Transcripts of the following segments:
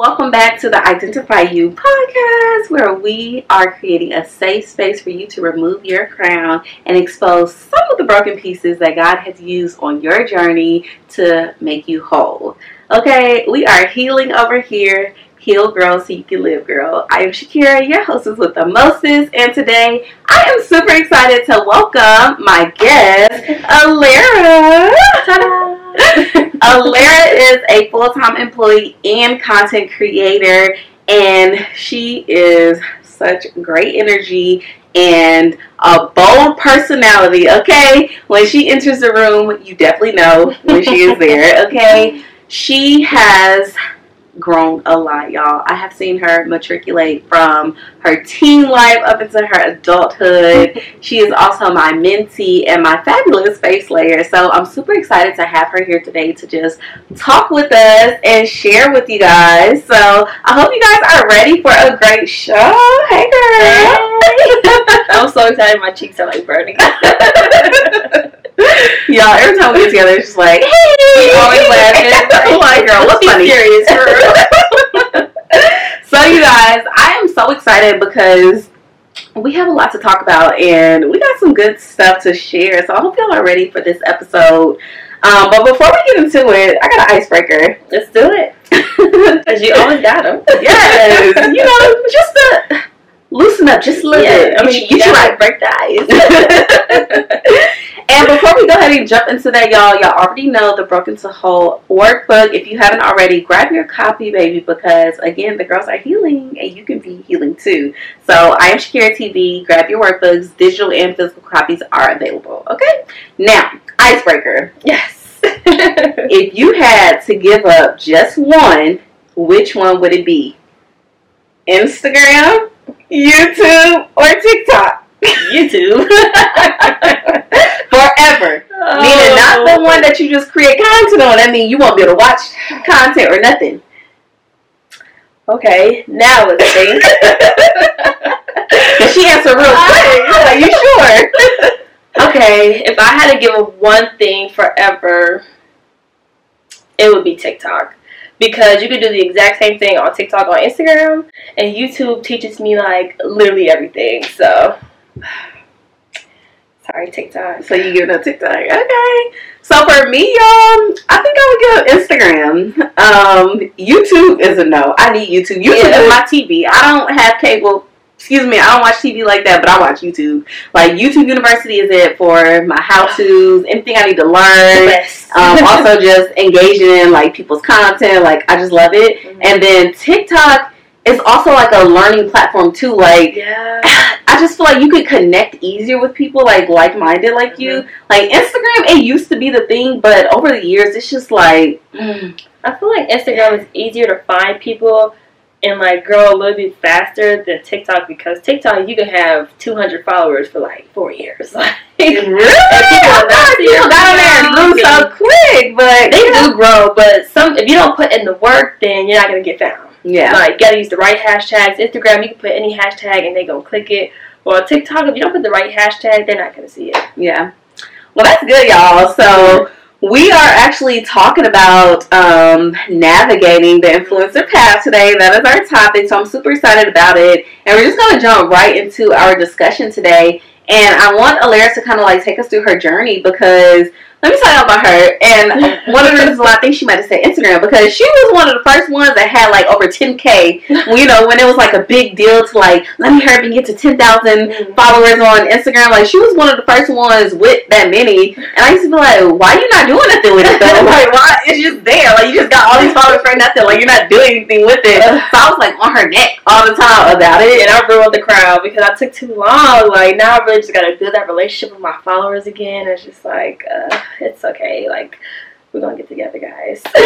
Welcome back to the Identify You podcast, where we are creating a safe space for you to remove your crown and expose some of the broken pieces that God has used on your journey to make you whole. Okay, we are healing over here. Heal, girl, so you can live, girl. I am Shakira, your hostess with the mostest, and today I am super excited to welcome my guest, Alara. Ta-da! Alara is a full-time employee and content creator, and she is such great energy and a bold personality, okay? When she enters the room, you definitely know when she is there, okay? She has grown a lot, y'all. I have seen her matriculate from her teen life up into her adulthood. She is also my mentee and my fabulous space layer. So I'm super excited to have her here today to just talk with us and share with you guys. So I hope you guys are ready for a great show. Hey, girl. Hey. I'm so excited. My cheeks are like burning. Y'all, every time we get together, it's just like, hey, we always laughing. I'm like, girl, what's funny? Serious, girl. So, you guys, I am so excited because we have a lot to talk about and we got some good stuff to share. So, I hope y'all are ready for this episode. But before we get into it, I got an icebreaker. Let's do it. Because you always got them. Yes. You know, just to loosen up just a little bit. I mean, you should like break the ice. And before we go ahead and jump into that, y'all already know the Broken to Whole workbook. If you haven't already, grab your copy, baby, because, again, the girls are healing, and you can be healing, too. So, I am Shakira TV. Grab your workbooks. Digital and physical copies are available, okay? Now, icebreaker. Yes. If you had to give up just one, which one would it be? Instagram, YouTube, or TikTok? YouTube. Forever. Meaning not the one that you just create content on. That means you won't be able to watch content or nothing. Okay, now let's think. She answered real quick. Are you sure? Okay, if I had to give up one thing forever, it would be TikTok. Because you could do the exact same thing on TikTok, on Instagram, and YouTube teaches me like literally everything. So, sorry, TikTok. So you give it a TikTok. Okay. So for me, y'all, I think I would give Instagram. YouTube is a no. I need YouTube. YouTube is my TV. I don't have cable. Excuse me, I don't watch TV like that, but I watch YouTube. Like, YouTube University is it for my how-tos, anything I need to learn. Also just engaging in, like, people's content. Like, I just love it. Mm-hmm. And then TikTok is also, like, a learning platform, too. Like, I just feel like you could connect easier with people, like-minded like you. Like, Instagram, it used to be the thing, but over the years, it's just, like... I feel like Instagram is easier to find people and like grow a little bit faster than TikTok, because TikTok you can have 200 followers for like 4 years. Like, really? People got on there and grew so quick, but they do grow. But if you don't put in the work, then you're not gonna get found. Yeah, like you gotta use the right hashtags. Instagram, you can put any hashtag and they gonna click it. Well, TikTok, if you don't put the right hashtag, they're not gonna see it. Yeah. Well, that's good, y'all. So. We are actually talking about navigating the influencer path today. That is our topic, so I'm super excited about it. And we're just going to jump right into our discussion today. And I want Alara to kind of like take us through her journey, because let me tell you about her. And one of the reasons why I think she might have said Instagram, because she was one of the first ones that had like over 10K. You know, when it was like a big deal to like, let me hurry up and get to 10,000 followers on Instagram. Like, she was one of the first ones with that many. And I used to be like, why are you not doing nothing with it though? Like, why? It's just there. Like, you just got all these followers for nothing. Like, you're not doing anything with it. So I was like on her neck all the time about it. And I grew up the crowd because I took too long. Like, now I really just got to build that relationship with my followers again. It's just like, it's okay. Like, we're gonna get together, guys. So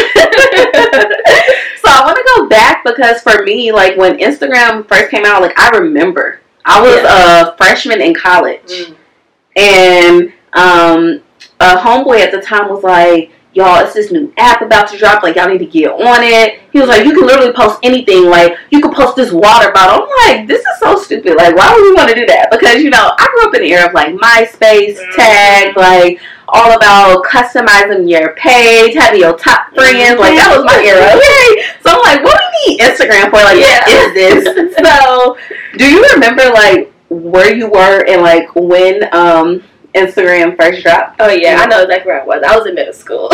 I want to go back, because for me, like, when Instagram first came out, like, I remember I was a freshman in college, and a homeboy at the time was like, y'all, it's this new app about to drop, like, y'all need to get on it. He was like, you can literally post anything, like, you can post this water bottle. I'm like, this is so stupid, like, why would we want to do that? Because, you know, I grew up in the era of, like, MySpace, Tag, like, all about customizing your page, having your top friends, like, that was my era, okay? So I'm like, what do we need Instagram for? Like, what is this? So, do you remember, like, where you were and, like, when Instagram first dropped? Oh, yeah. I know exactly where I was. I was in middle school.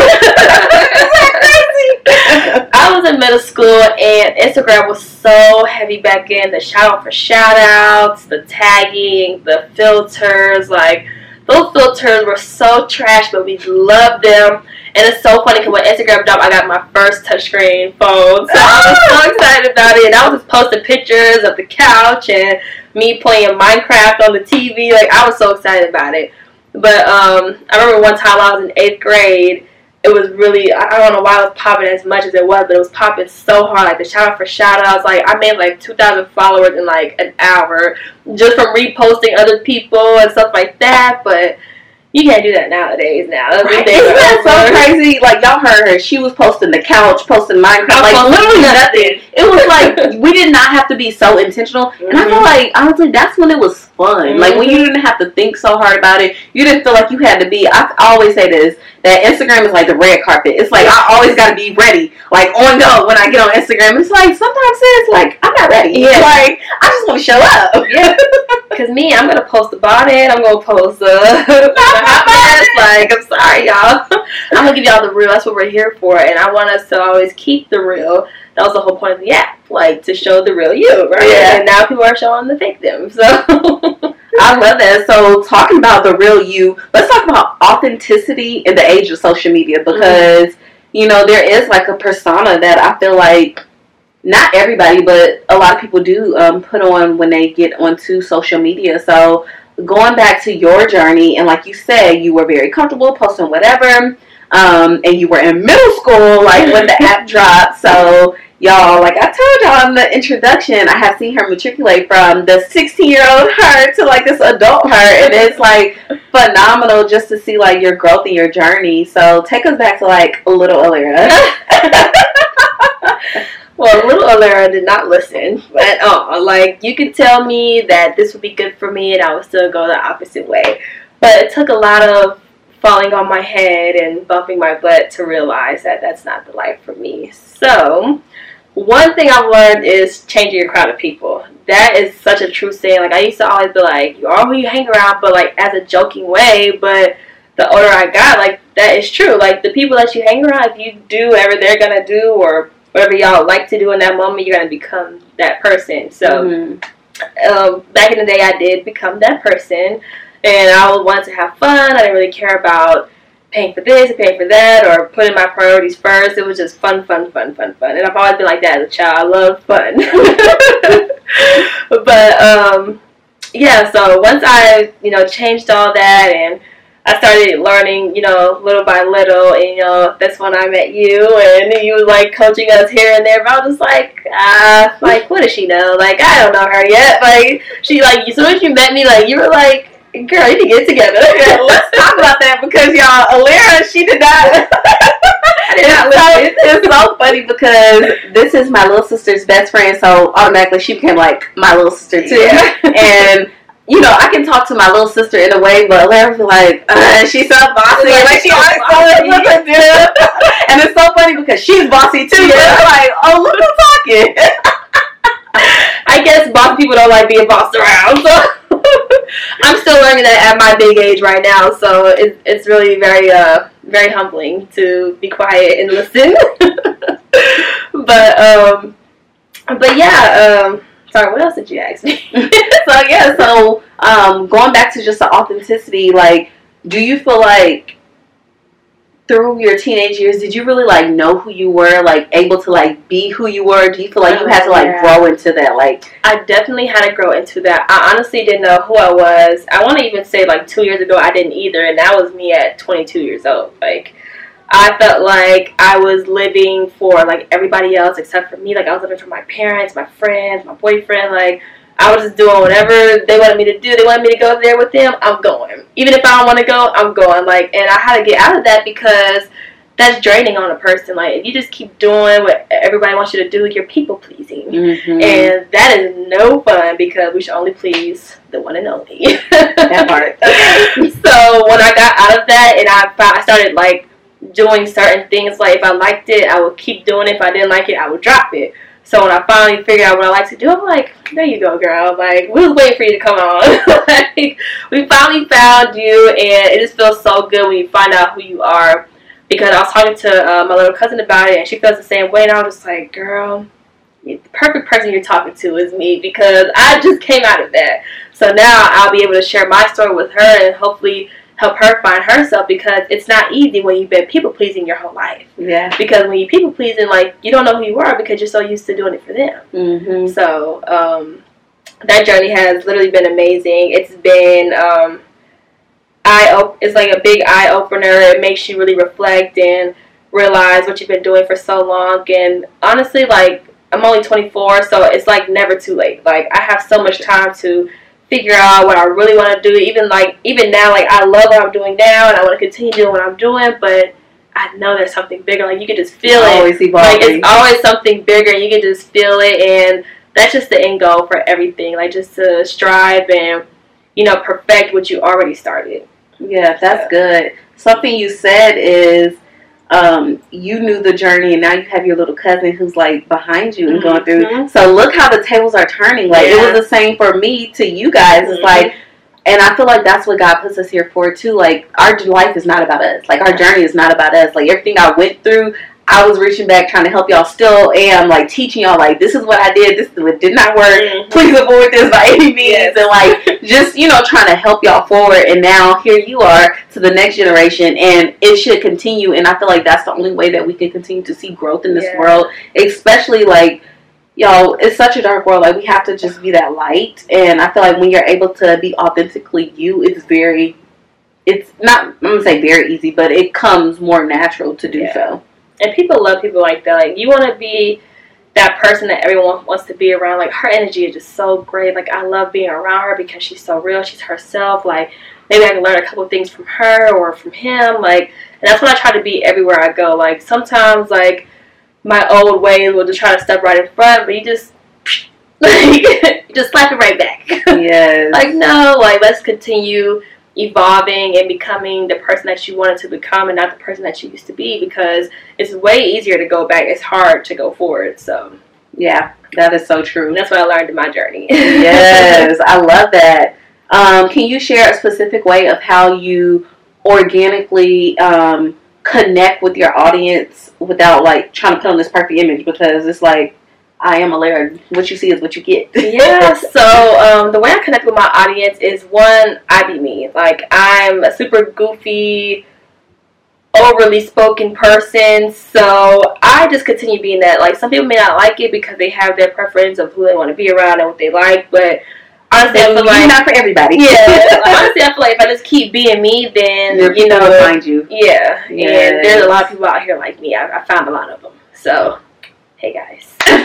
I was in middle school, and Instagram was so heavy back then. The shout out for shout outs, the tagging, the filters. Like, those filters were so trash, but we loved them. And it's so funny because when Instagram dropped, I got my first touchscreen phone. So I was so excited about it. And I was just posting pictures of the couch and me playing Minecraft on the TV. Like, I was so excited about it. But I remember one time I was in 8th grade. It was really, I don't know why it was popping as much as it was, but it was popping so hard. Like, the shout out for shout outs. Like, I made like 2,000 followers in like an hour just from reposting other people and stuff like that. But you can't do that nowadays. Right. Isn't that so crazy? Like, y'all heard her. She was posting the couch, posting Minecraft, like literally nothing. It was like we did not have to be so intentional. And I feel like, honestly, that's when it was fun. Like, when you didn't have to think so hard about it. You didn't feel like you had to be. I always say this, that Instagram is like the red carpet. It's like I always got to be ready, like on go when I get on Instagram. It's like sometimes it's like I'm not ready. Yeah. Like, I just want to show up. Yeah. Because me, I'm going to post the bonnet. I'm going to post the hot mess. Like, I'm sorry, y'all. I'm going to give y'all the real. That's what we're here for. And I want us to always keep the real. That was the whole point of the app. Like, to show the real you, right? Yeah. And now people are showing the fake them. So I love that. So, talking about the real you, let's talk about authenticity in the age of social media. Because, you know, there is like a persona that I feel like not everybody, but a lot of people do put on when they get onto social media. So, going back to your journey, and like you said, you were very comfortable posting whatever, and you were in middle school, like, when the app dropped. So, y'all, like I told y'all in the introduction, I have seen her matriculate from the 16-year-old her to, like, this adult her, and it's, like, phenomenal just to see, like, your growth and your journey. So, take us back to, like, little Alira. Well, little Alira did not listen at all. Like, you could tell me that this would be good for me and I would still go the opposite way. But it took a lot of falling on my head and bumping my butt to realize that that's not the life for me. So, one thing I've learned is changing your crowd of people. That is such a true saying. Like, I used to always be like, you are who you hang around, but, like, as a joking way. But the older I got, like, that is true. Like, the people that you hang around, if you do whatever they're going to do or whatever y'all like to do in that moment, you're going to become that person. So, back in the day, I did become that person. And I wanted to have fun. I didn't really care about paying for this and paying for that or putting my priorities first. It was just fun. And I've always been like that as a child. I love fun. But, yeah, so once I, changed all that and I started learning, little by little, and, that's when I met you, and you was, like, coaching us here and there, but I was just like, what does she know? Like, I don't know her yet. Like, she, like, as soon as you met me, like, you were like, girl, you need to get together. Yeah, let's talk about that, because, y'all, Alira, she did not. I did not listen. It's so funny because this is my little sister's best friend, so automatically she became, like, my little sister, too. Yeah. And I can talk to my little sister in a way, but Alira be like, she's so bossy. Like, she always told us what to do. And it's so funny because she's bossy, too. Yeah. But it's like, oh, look who's talking. I guess boss people don't like being bossed around, so I'm still learning that at my big age right now, so it's really very, very humbling to be quiet and listen. But yeah, sorry, what else did you ask me? So going back to just the authenticity, like, do you feel like through your teenage years, did you really, like, know who you were, like, able to, like, be who you were? Do you feel like you had to, like, grow into that? Like, I definitely had to grow into that. I honestly didn't know who I was. I want to even say, like, 2 years ago, I didn't either, and that was me at 22 years old. Like, I felt like I was living for, like, everybody else except for me. Like, I was living for my parents, my friends, my boyfriend. Like, I was just doing whatever they wanted me to do. They wanted me to go there with them, I'm going. Even if I don't want to go, I'm going. Like, and I had to get out of that because that's draining on a person. Like, if you just keep doing what everybody wants you to do, you're people pleasing. Mm-hmm. And that is no fun because we should only please the one and only. That part. So when I got out of that and I started, like, doing certain things, like, if I liked it, I would keep doing it. If I didn't like it, I would drop it. So when I finally figured out what I like to do, I'm like, there you go, girl. Like, we was waiting for you to come on. Like, we finally found you, and it just feels so good when you find out who you are. Because I was talking to my little cousin about it, and she feels the same way, and I was just like, girl, the perfect person you're talking to is me, because I just came out of that. So now I'll be able to share my story with her and hopefully help her find herself, because it's not easy when you've been people-pleasing your whole life. Yeah. Because when you're people-pleasing, like, you don't know who you are because you're so used to doing it for them. Mm-hmm. So that journey has literally been amazing. It's been it's like a big eye-opener. It makes you really reflect and realize what you've been doing for so long. And honestly, like, I'm only 24, so it's like never too late. Like, I have so much time to figure out what I really want to do. Even now, like, I love what I'm doing now, and I want to continue doing what I'm doing, but I know there's something bigger. Like, you can just feel it. Always evolving. Like, it's always something bigger, and you can just feel it, and that's just the end goal for everything. Like, just to strive and, you know, perfect what you already started. Yeah, that's good. Something you said is you knew the journey, and now you have your little cousin who's like behind you and going through. So look how the tables are turning. Like, it was the same for me to you guys. It's like, and I feel like that's what God puts us here for too. Like, our life is not about us. Like, our journey is not about us. Like, everything I went through, I was reaching back trying to help y'all. Still am, like, teaching y'all, like, this is what I did, this is what did not work, please avoid this by any means, and like, just, you know, trying to help y'all forward. And now here you are to the next generation, and it should continue. And I feel like that's the only way that we can continue to see growth in this world, especially, like, y'all, it's such a dark world. Like, we have to just be that light. And I feel like when you're able to be authentically you, it's not, I'm gonna say very easy, but it comes more natural to do so. And people love people like that. Like, you want to be that person that everyone wants to be around. Like, her energy is just so great. Like, I love being around her because she's so real. She's herself. Like, maybe I can learn a couple things from her or from him. Like, and that's what I try to be everywhere I go. Like, sometimes, like, my old ways will just try to step right in front, but you just, like, you just slap it right back. Yes. Like, no, like, let's continue evolving and becoming the person that you wanted to become and not the person that you used to be, because it's way easier to go back. It's hard to go forward. So yeah, that is so true. And that's what I learned in my journey. Yes, I love that. Can you share a specific way of how you organically connect with your audience without, like, trying to put on this perfect image? Because it's like, I am a Lara. What you see is what you get. Yeah, so the way I connect with my audience is, one, I be me. Like, I'm a super goofy, overly spoken person, so I just continue being that. Like, some people may not like it because they have their preference of who they want to be around and what they like, but honestly, I feel like not for everybody. Yeah, honestly, I feel like if I just keep being me, then you know, will find you. Yeah, and there's a lot of people out here like me. I found a lot of them. So, hey guys.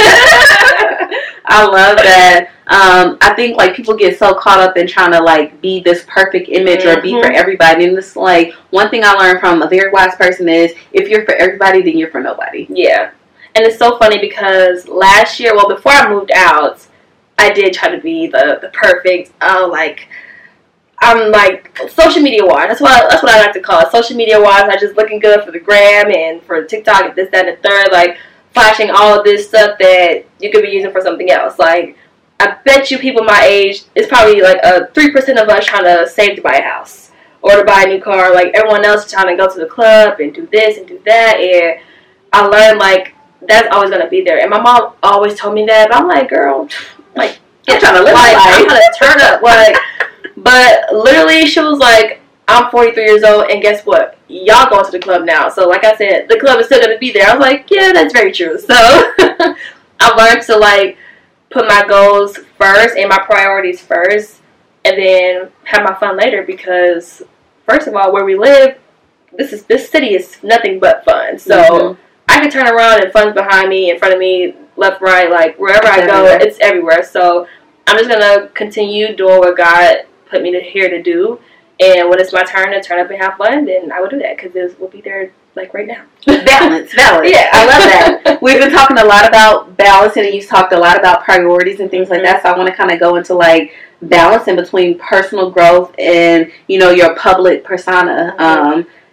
I love that. I think, like, people get so caught up in trying to, like, be this perfect image or be for everybody. And it's like, one thing I learned from a very wise person is, if you're for everybody, then you're for nobody. Yeah. And it's so funny because last year, well, before I moved out, I did try to be the perfect, like, I'm like, social media wise. That's what I like to call it. Social media wise, I just looking good for the gram and for TikTok and this, that, and the third. Like, flashing all of this stuff that you could be using for something else. Like, I bet you people my age, it's probably like 3% of us trying to save to buy a house or to buy a new car. Like, everyone else is trying to go to the club and do this and do that. And I learned, like, that's always going to be there. And my mom always told me that. But I'm like, girl, like, I'm trying to live life. I'm trying to turn up. Like, but literally, she was like, I'm 43 years old, and guess what? Y'all going to the club now. So, like I said, the club is still going to be there. I was like, yeah, that's very true. So, I learned to, like, put my goals first and my priorities first, and then have my fun later, because, first of all, where we live, this city is nothing but fun. So, I can turn around and fun's behind me, in front of me, left, right, like, wherever I go, it's everywhere. So, I'm just going to continue doing what God put me here to do. And when it's my turn to turn up and have fun, then I will do that, because we'll be there, like, right now. Balance. Yeah, I love that. We've been talking a lot about balance, and you've talked a lot about priorities and things like that. So I want to kind of go into, like, balance in between personal growth and, you know, your public persona.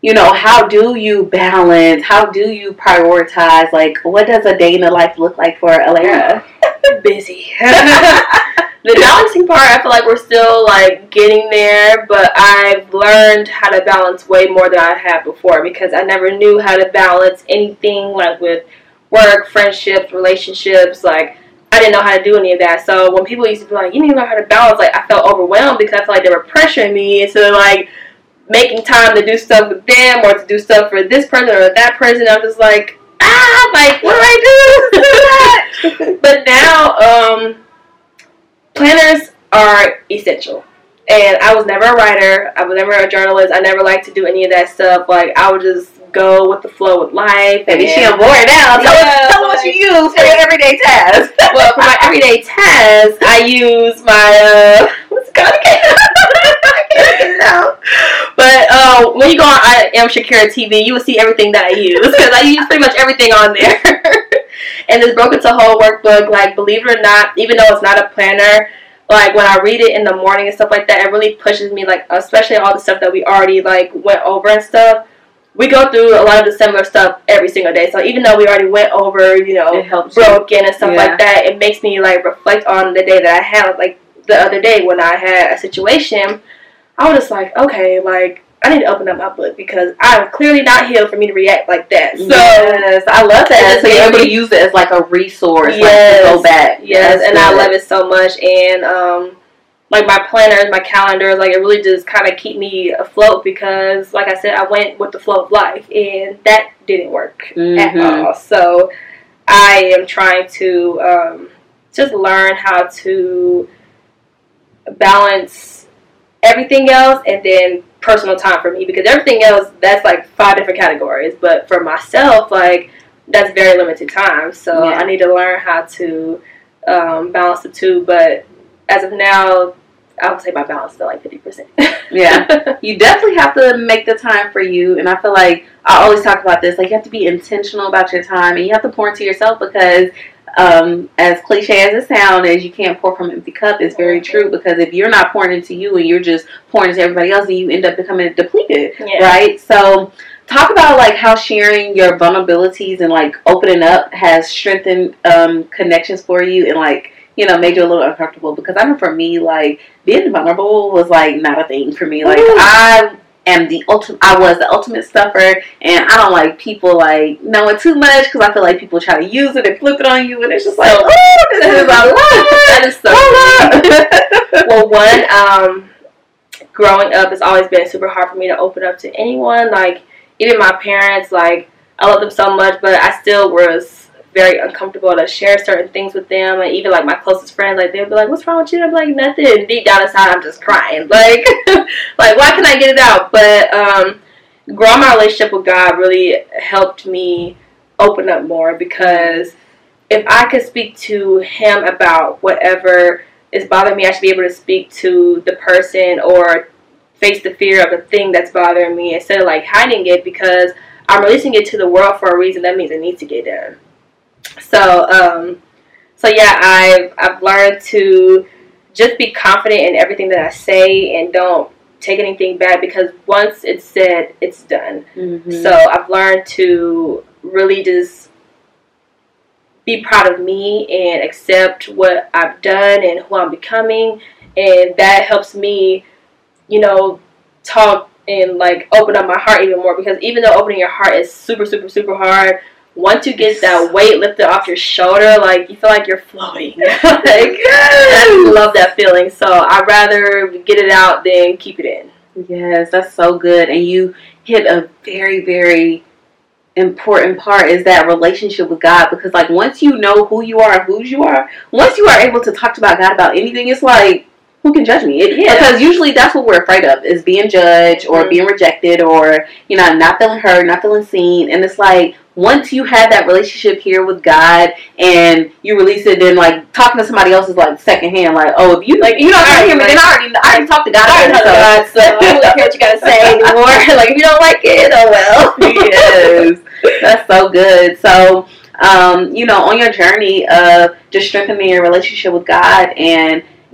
how do you balance? How do you prioritize? Like, what does a day in the life look like for Alara? Busy. The balancing part, I feel like we're still like getting there, but I've learned how to balance way more than I had before, because I never knew how to balance anything like with work, friendships, relationships. Like, I didn't know how to do any of that. So when people used to be like, you need to learn how to balance, like, I felt overwhelmed because I felt like they were pressuring me into like making time to do stuff with them or to do stuff for this person or that person. I'm just like, like, what do I do? But now, planners are essential. And I was never a writer. I was never a journalist. I never liked to do any of that stuff. Like, I would just go with the flow with life. Maybe she on board now. Tell us what you use for your everyday tasks. Well, for my everyday tasks, I use my, what's it called again? I can't get it out. But when you go on I Am Shakira TV, you will see everything that I use, because I use pretty much everything on there. And it's broken to a whole workbook. Like, believe it or not, even though it's not a planner, like, when I read it in the morning and stuff like that, it really pushes me, like, especially all the stuff that we already, like, went over and stuff. We go through a lot of the similar stuff every single day. So even though we already went over, it helps broken and stuff like that, it makes me, like, reflect on the day that I had. Like, the other day when I had a situation, I was just like, okay, like, I need to open up my book, because I'm clearly not healed for me to react like that. So yes, I love that. So you're able to use it as like a resource, yes, like, to go back. Yes, and I love it so much. And like, my planners, my calendars, like, it really just kind of keep me afloat, because, like I said, I went with the flow of life, and that didn't work at all. So I am trying to just learn how to balance everything else, and then personal time for me, because everything else, that's like 5 different categories, but for myself, like, that's very limited time. So I need to learn how to balance the two. But as of now, I would say my balance is like 50%. Yeah, you definitely have to make the time for you, and I feel like I always talk about this, like, you have to be intentional about your time, and you have to pour into yourself, because as cliche as it sounds, as you can't pour from an empty cup, is very true, because if you're not pouring into you and you're just pouring into everybody else, then you end up becoming depleted, right? So talk about, like, how sharing your vulnerabilities and, like, opening up has strengthened connections for you, and, like, made you a little uncomfortable, because I know for me, like, being vulnerable was, like, not a thing for me. Like, I was the ultimate stuffer, and I don't like people, like, knowing too much, because I feel like people try to use it and flip it on you, and it's just like, this is a lot. That is so Well, one, growing up, it's always been super hard for me to open up to anyone. Like, even my parents, like, I love them so much, but I still was very uncomfortable to share certain things with them. And even, like, my closest friends, like, they'll be like, what's wrong with you? I'm like, nothing. And deep down inside, I'm just crying. Like, like, why can't I get it out? But growing my relationship with God really helped me open up more, because if I could speak to Him about whatever is bothering me, I should be able to speak to the person or face the fear of the thing that's bothering me, instead of, like, hiding it, because I'm releasing it to the world for a reason. That means it needs to get done. So yeah, I've learned to just be confident in everything that I say, and don't take anything back, because once it's said, it's done. So I've learned to really just be proud of me and accept what I've done and who I'm becoming, and that helps me, talk and, like, open up my heart even more, because even though opening your heart is super, super, super hard, once you get that weight lifted off your shoulder, like, you feel like you're floating. Like, I love that feeling. So I'd rather get it out than keep it in. Yes, that's so good. And you hit a very, very important part, is that relationship with God. Because, like, once you know who you are and whose you are, once you are able to talk about God about anything, it's like, who can judge me? Because usually that's what we're afraid of, is being judged or being rejected, or, not feeling heard, not feeling seen. And it's like, once you have that relationship here with God and you release it, then, like, talking to somebody else is, like, secondhand. Like, oh, if you, like, you don't hear me, then I already talked to God. I don't care what you gotta say anymore. Like, if you don't like it, oh well. Yes, that's so good. So, on your journey of just strengthening your relationship with God and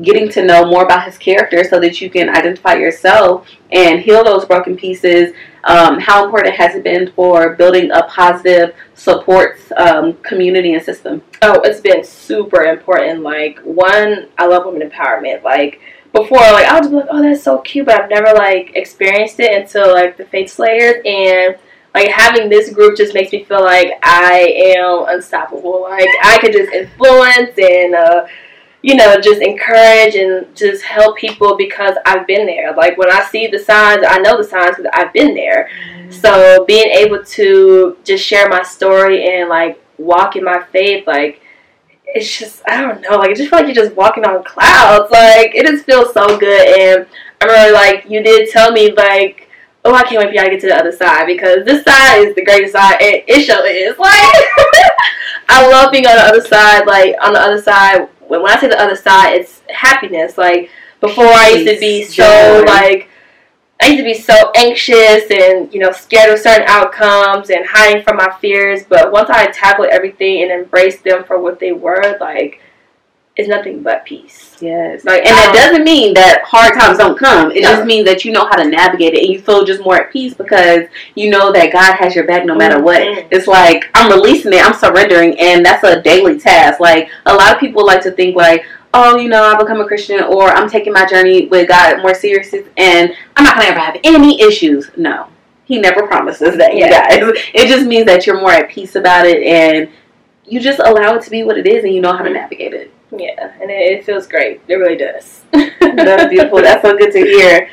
getting to know more about his character so that you can identify yourself and heal those broken pieces. How important has it been for building a positive support community and system? Oh, it's been super important. Like, one, I love women empowerment. Like, before, like, I was just like, oh, that's so cute, but I've never, like, experienced it until, like, the Faith Slayers, and, like, having this group just makes me feel like I am unstoppable. Like, I could just influence and, you know, just encourage and just help people because I've been there. Like, when I see the signs, I know the signs because I've been there. Mm-hmm. So, being able to just share my story and, like, walk in my faith, like, it's just, I don't know, like, I just feel like you're just walking on clouds. Like, it just feels so good. And I remember, like, you did tell me, like, oh, I can't wait for y'all to get to the other side because this side is the greatest side. And it sure is. Like, I love being on the other side. Like, on the other side, when I say the other side, it's happiness. Like, before I used to be so, like, I used to be so anxious and, you know, scared of certain outcomes and hiding from my fears. But once I tackled everything and embraced them for what they were, like, it's nothing but peace. Yes. Like, and that doesn't mean that hard times don't come. It just means that you know how to navigate it and you feel just more at peace because you know that God has your back no matter what. It's like, I'm releasing it, I'm surrendering, and that's a daily task. Like, a lot of people like to think, like, oh, you know, I become a Christian or I'm taking my journey with God more serious and I'm not going to ever have any issues. No. He never promises that, you guys. It just means that you're more at peace about it and you just allow it to be what it is and you know how to navigate it. Yeah, and it feels great. It really does. That's beautiful. That's so good to hear.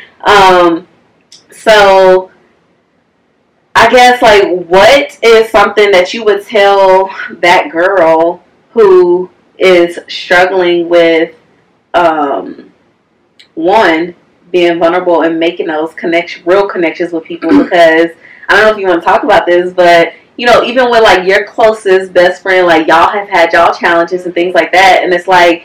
So, I guess, like, what is something that you would tell that girl who is struggling with, one, being vulnerable and making those real connections with people? Because, I don't know if you want to talk about this, but, you know, even with, like, your closest best friend, like, y'all have had y'all challenges and things like that, and it's like,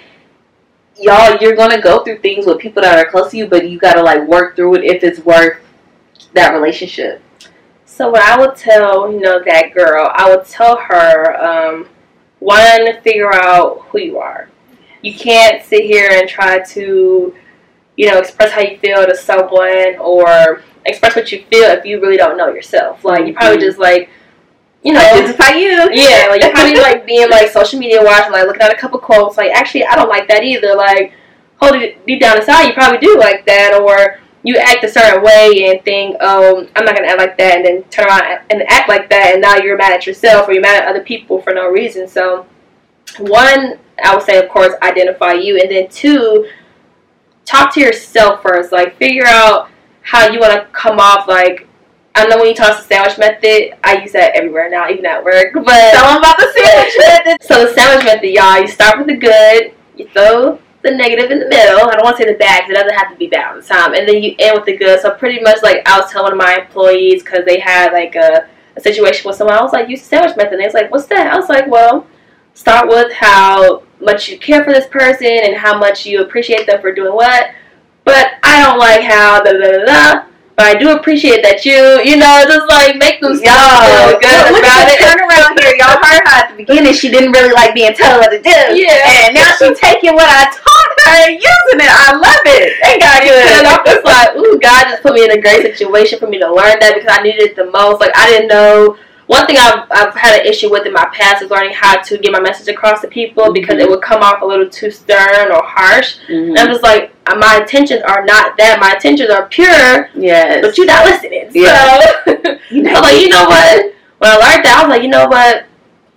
you're going to go through things with people that are close to you, but you got to, like, work through it if it's worth that relationship. So what I would tell, you know, that girl, I would tell her, one, figure out who you are. You can't sit here and try to, you know, express how you feel to someone or express what you feel if you really don't know yourself. Like, you probably just, like, you know, identify you. Yeah, like, you're probably, like, being, like, social media watching, like, looking at a couple quotes, like, actually, I don't like that either. Like, hold it deep down inside, you probably do like that, or you act a certain way and think, oh, I'm not going to act like that, and then turn around and act like that, and now you're mad at yourself or you're mad at other people for no reason. So, one, I would say, of course, identify you, and then two, talk to yourself first. Like, figure out how you want to come off. Like, I know when you talk the sandwich method, I use that everywhere now, even at work. But tell them about the sandwich method. So the sandwich method, y'all, you start with the good, you throw the negative in the middle. I don't want to say the bad because it doesn't have to be bad all the time. And then you end with the good. So pretty much, like, I was telling one of my employees because they had, like, a situation with someone. I was like, use the sandwich method. And they was like, what's that? I was like, well, start with how much you care for this person and how much you appreciate them for doing what. But I don't like how da-da-da-da. But I do appreciate that you know, just, like, make them feel good about it. Turn around here. Y'all heard her at the beginning. She didn't really like being told what to do. Yeah. And now she's taking what I taught her and using it. I love it. Thank God. And I'm just like, ooh, God just put me in a great situation for me to learn that because I needed it the most. Like, I didn't know. One thing I've had an issue with in my past is learning how to get my message across to people because it would come off a little too stern or harsh. And I'm just like, my intentions are not that. My intentions are pure. Yes. But you're not listening. Yeah. So, I'm like, you know what? When I learned that, I was like, you know what?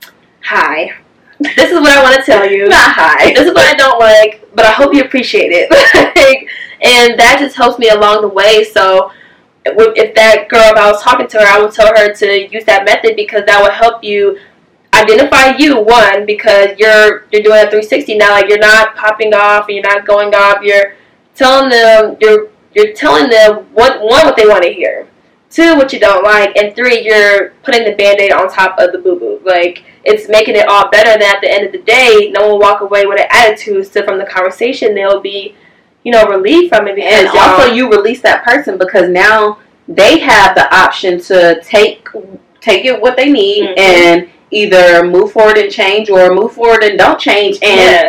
Hi. This is what I want to tell you. Not hi. This is what I don't like, but I hope you appreciate it. And that just helps me along the way. So, if that girl, if I was talking to her, I would tell her to use that method because that would help you identify you, one, because you're doing a 360 now. Like, you're not popping off and you're not going off. You're telling them you're telling them what they want to hear, two, what you don't like, and three, you're putting the Band-Aid on top of the boo-boo. Like, it's making it all better. And at the end of the day, no one will walk away with an attitude. So from the conversation, they'll be, you know, relieved from it. Because and also you release that person because now they have the option to take it what they need and either move forward and change or move forward and don't change. And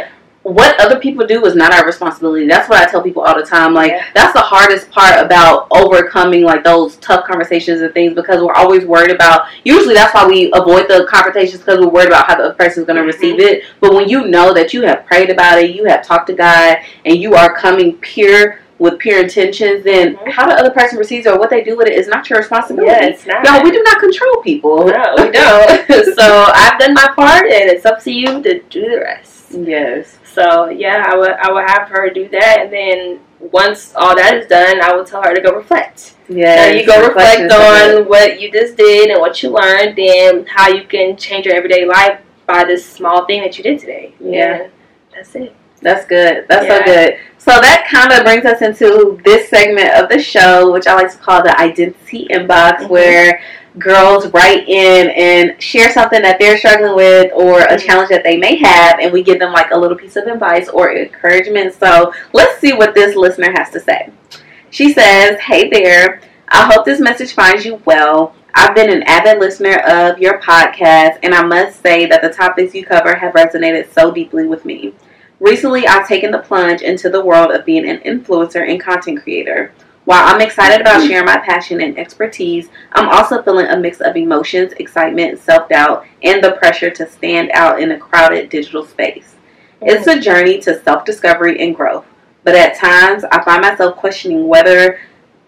what other people do is not our responsibility. That's what I tell people all the time. Like, Yeah. that's the hardest part about overcoming, like, those tough conversations and things, because we're always worried about, usually that's why we avoid the confrontations, because we're worried about how the other person is going to receive it. But when you know that you have prayed about it, you have talked to God, and you are coming with pure intentions, then how the other person receives it or what they do with it is not your responsibility. Yeah, it's not. Y'all, we do not control people. No, we don't. So I've done my part, and it's up to you to do the rest. Yes. So yeah, I would have her do that, and then once all that is done, I would tell her to go reflect. Yeah. Now you go reflect on what you just did and what you learned, and how you can change your everyday life by this small thing that you did today. Yeah. And that's it. That's good. That's so good. So that kind of brings us into this segment of the show, which I like to call the Identity Inbox, where girls write in and share something that they're struggling with or a challenge that they may have, and we give them like a little piece of advice or encouragement. So let's see what this listener has to say. She says, "Hey there, I hope this message finds you well. I've been an avid listener of your podcast, and I must say that the topics you cover have resonated so deeply with me. Recently, I've taken the plunge into the world of being an influencer and content creator. While I'm excited about sharing my passion and expertise, I'm also feeling a mix of emotions, excitement, self-doubt, and the pressure to stand out in a crowded digital space. It's a journey to self-discovery and growth, but at times I find myself questioning whether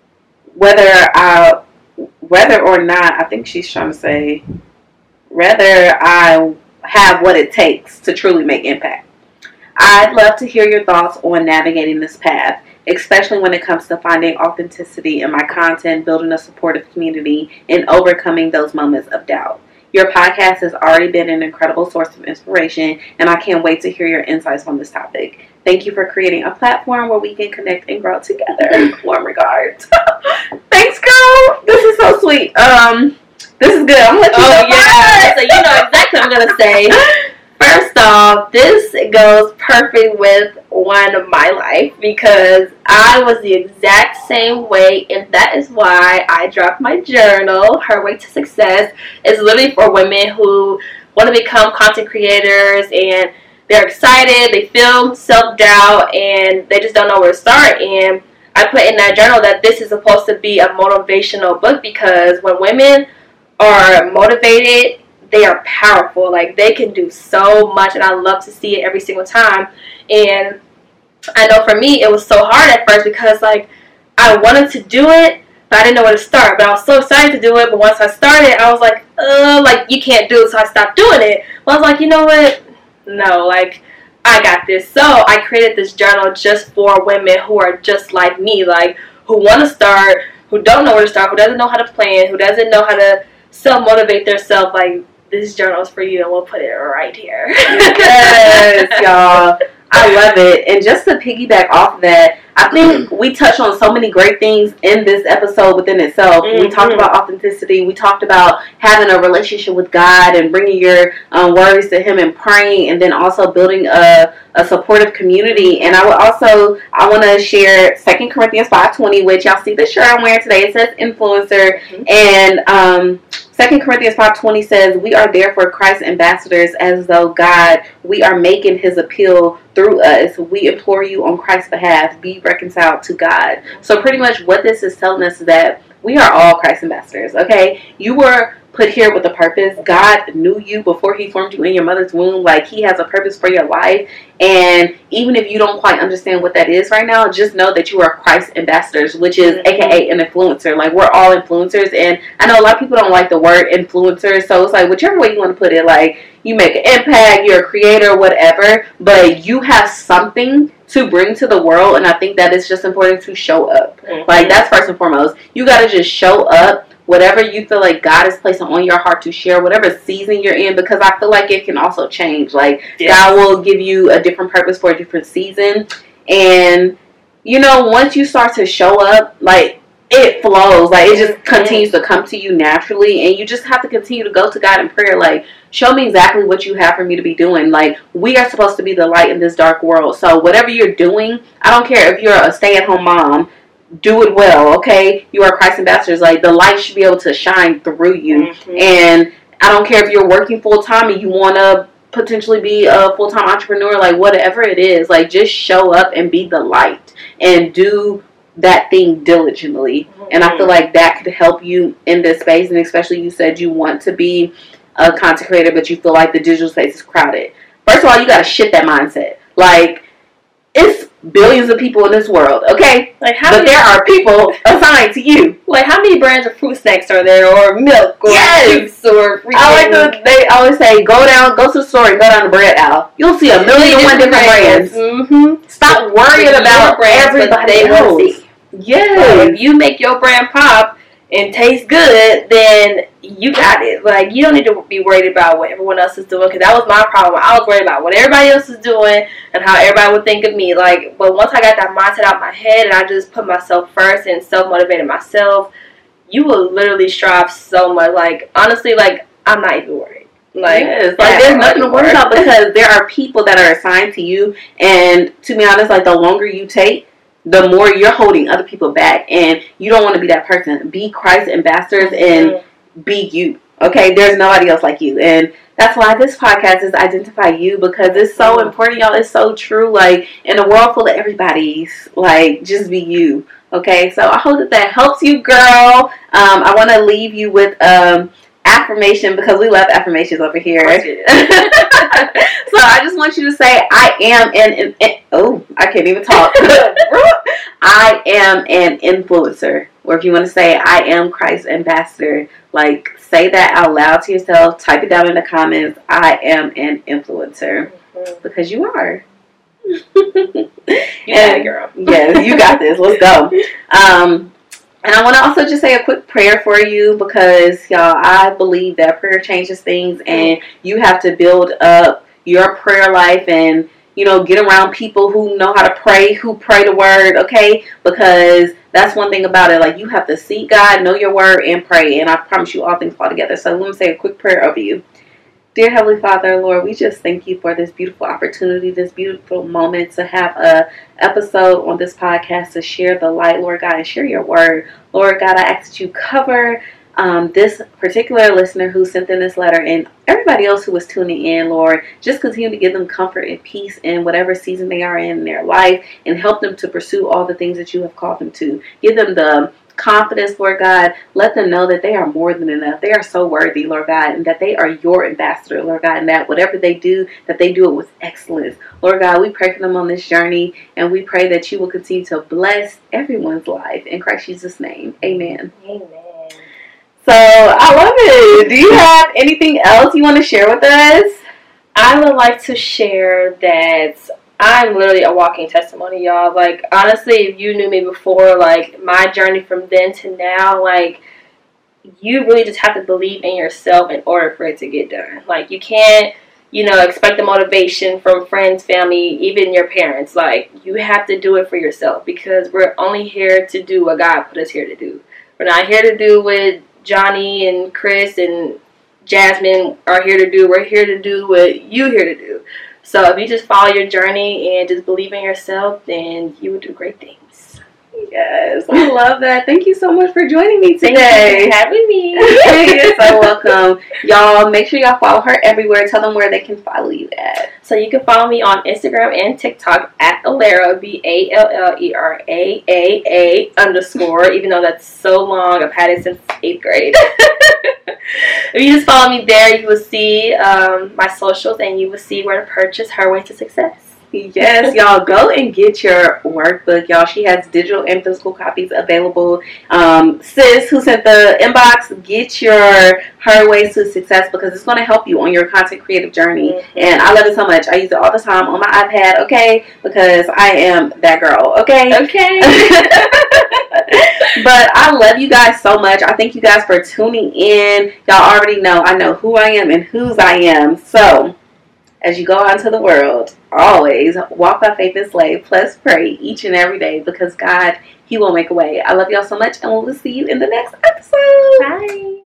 or not, I think she's trying to say, whether I have what it takes to truly make impact. I'd love to hear your thoughts on navigating this path, especially when it comes to finding authenticity in my content, building a supportive community, and overcoming those moments of doubt. Your podcast has already been an incredible source of inspiration, and I can't wait to hear your insights on this topic. Thank you for creating a platform where we can connect and grow together. Warm regards." Thanks, girl. This is so sweet. This is good. I'm gonna let you go first. So you know exactly what I'm gonna say. First off, this goes perfect with one of my life, because I was the exact same way, and that is why I dropped my journal. Her Way to Success is literally for women who want to become content creators, and they're excited, they feel self-doubt, and they just don't know where to start. And I put in that journal that this is supposed to be a motivational book, because when women are motivated, they are powerful. Like, they can do so much, and I love to see it every single time. And I know for me, it was so hard at first, because, like, I wanted to do it, but I didn't know where to start. But I was so excited to do it, but once I started, I was like, you can't do it, so I stopped doing it. But I was like, you know what? No, like, I got this. So I created this journal just for women who are just like me, like, who want to start, who don't know where to start, who doesn't know how to plan, who doesn't know how to self-motivate themselves. Like, this journal is for you, and we'll put it right here. Yes, y'all. I love it. And just to piggyback off that, I think we touched on so many great things in this episode within itself. We talked about authenticity. We talked about having a relationship with God and bringing your worries to Him and praying, and then also building a supportive community. And I want to share 2 Corinthians 5:20, which y'all see the shirt I'm wearing today. It says influencer. And 2 Corinthians 5:20 says, "We are therefore Christ's ambassadors, as though God, we are making His appeal through us. We implore you on Christ's behalf, be reconciled to God." So pretty much what this is telling us is that we are all Christ's ambassadors, okay? You were put here with a purpose. God knew you before He formed you in your mother's womb. Like, He has a purpose for your life. And even if you don't quite understand what that is right now, just know that you are Christ's ambassadors, which is aka an influencer. Like, we're all influencers. And I know a lot of people don't like the word influencer, so it's like whichever way you want to put it, like, you make an impact, you're a creator, whatever, but you have something to bring to the world. And I think that it's just important to show up. Like, that's first and foremost. You got to just show up, whatever you feel like God is placing on your heart to share, whatever season you're in, because I feel like it can also change. Like, God will give you a different purpose for a different season. And, you know, once you start to show up, like, it flows. Like, it just continues to come to you naturally. And you just have to continue to go to God in prayer. Like, show me exactly what you have for me to be doing. Like, we are supposed to be the light in this dark world. So whatever you're doing, I don't care if you're a stay-at-home mom, do it well, okay? You are Christ's ambassadors. Like, the light should be able to shine through you. And I don't care if you're working full-time and you want to potentially be a full-time entrepreneur, like whatever it is, like just show up and be the light and do that thing diligently. And I feel like that could help you in this space. And especially, you said you want to be a content creator, but you feel like the digital space is crowded. First of all, you gotta shift that mindset. Like, it's billions of people in this world, okay? Like, but there are people assigned to you. Like, how many brands of fruit snacks are there, or milk, or juice, or freaking... I like they always say, go to the store and go down the bread aisle. You'll see a million and one different brands. Mm-hmm. Stop worrying about everybody else. Yes. If you make your brand pop and taste good, then you got it. Like, you don't need to be worried about what everyone else is doing, because that was my problem. I was worried about what everybody else is doing and how everybody would think of me. Like, but once I got that mindset out of my head and I just put myself first and self-motivated myself, you will literally strive so much. Like, honestly, like, I'm not even worried. Like, yes, like there's nothing to worry about, because there are people that are assigned to you, and to be honest, like, the longer you take, the more you're holding other people back, and you don't want to be that person. Be Christ ambassadors and be you. Okay, there's nobody else like you, and that's why this podcast is Identify You, because it's so important, y'all. It's so true. Like, in a world full of everybody's, like, just be you. Okay, so I hope that helps you, girl. I want to leave you with affirmation, because we love affirmations over here. So I just want you to say, I am I can't even talk. I am an influencer. Or if you want to say, I am Christ's ambassador, like, say that out loud to yourself. Type it down in the comments. I am an influencer. Because you are. You got it, girl. Yes, you got this. Let's go. And I want to also just say a quick prayer for you, because, y'all, I believe that prayer changes things, and you have to build up your prayer life and, you know, get around people who know how to pray, who pray the word, okay? Because that's one thing about it. Like, you have to seek God, know your word, and pray. And I promise you, all things fall together. So let me say a quick prayer over you. Dear Heavenly Father, Lord, we just thank you for this beautiful opportunity, this beautiful moment to have a episode on this podcast to share the light, Lord God, and share your word. Lord God, I ask that you cover this particular listener who sent in this letter, and everybody else who was tuning in, Lord. Just continue to give them comfort and peace in whatever season they are in their life, and help them to pursue all the things that you have called them to. Give them the confidence, Lord God. Let them know that they are more than enough. They are so worthy, Lord God, and that they are your ambassador, Lord God, and that whatever they do, that they do it with excellence. Lord God, we pray for them on this journey, and we pray that you will continue to bless everyone's life. In Christ Jesus' name, amen. Amen. So, I love it. Do you have anything else you want to share with us? I would like to share that I'm literally a walking testimony, y'all. Like, honestly, if you knew me before, like, my journey from then to now, like, you really just have to believe in yourself in order for it to get done. Like, you can't, you know, expect the motivation from friends, family, even your parents. Like, you have to do it for yourself, because we're only here to do what God put us here to do. We're not here to do what Johnny and Chris and Jasmine are here to do. We're here to do what you're here to do. So if you just follow your journey and just believe in yourself, then you will do great things. Yes, I love that. Thank you so much for joining me today. Thank you for having me. You're so welcome. Y'all, make sure y'all follow her everywhere. Tell them where they can follow you at. So you can follow me on Instagram and TikTok at Allera, BALLERAAA_, even though that's so long. I've had it since 8th grade. If you just follow me there, you will see my socials, and you will see where to purchase Her Way to Success. Yes, y'all, go and get your workbook, y'all. She has digital and physical copies available. Sis, who sent the inbox, get your Her Ways to Success, because it's going to help you on your content creative journey. Mm-hmm. And I love it so much. I use it all the time on my iPad, okay? Because I am that girl, okay? Okay. But I love you guys so much. I thank you guys for tuning in. Y'all already know I know who I am and whose I am. So, as you go out into the world, always walk by faith and slave, plus pray each and every day, because God, He will make a way. I love y'all so much, and we'll see you in the next episode. Bye.